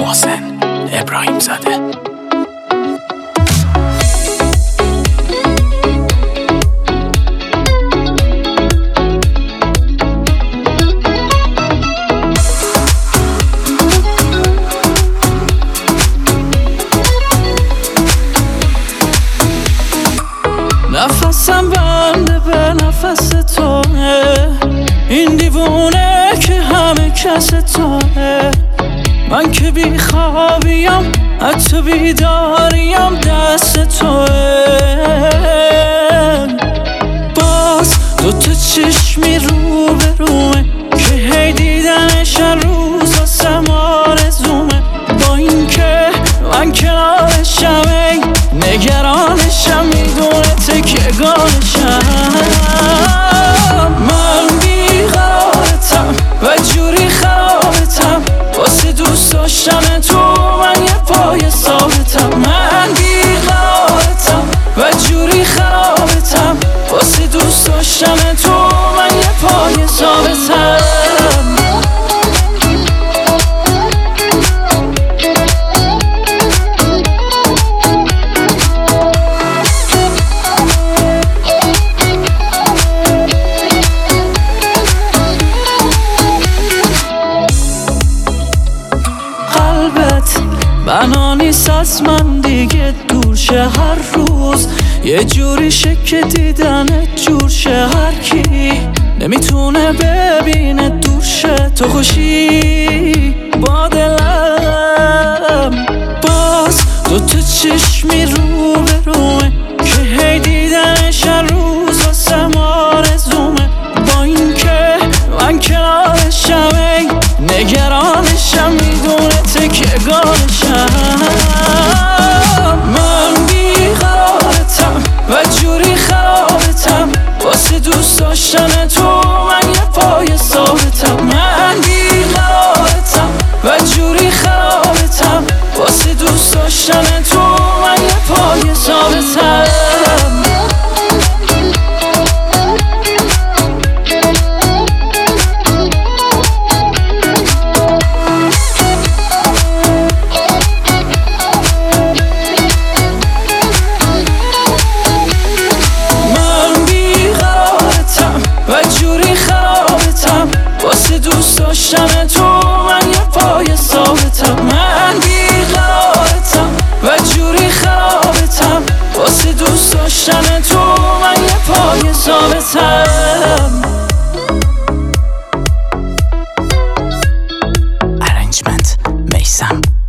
محسن ابراهیم زاده. نفسم بنده به نفس توه، این دیوونه که همه کس توه. من که بی خوابیم حتی بیداریم دست توه. باز دوتا چشمی رو به رومه که هی دیدنش هر روز واسم آرزومه. با این که من کنارشم ای نگرانشم، میدونه تکیه‌گاهشم. من بیقرارتم و جوری خرابتم، واسه دوست داشتن تو من یه پای ثابتم. من بیقرارتم و جوری خرابتم، واسه دوست داشتن تو من یه پای ثابتم. بنا نیست از من دیگه دور شه هر روز، یه جوری که دیدنت جور شه. هر کی نمیتونه ببینه دور شه تو خوشی با دلم. باز دوتا چشمی رو به رومه که هی دیدنش هر روز واسم آرزومه. با این که من کنارشم ای نگرانشم، میدونه تکیه‌گاهشم. من بیقرارتم و جوری خرابتم، واسه دوست داشتن تو من یه پای ثابتم. من بیقرارتم و جوری خرابتم، واسه دوست داشتن تو من یه پای ثابتم. واسه دوست داشتن تو من یه پای ثابتم. من بیقرارتم و جوری خرابتم، واسه دوست داشتن تو من یه پای ثابتم. ارنجمنت میثم.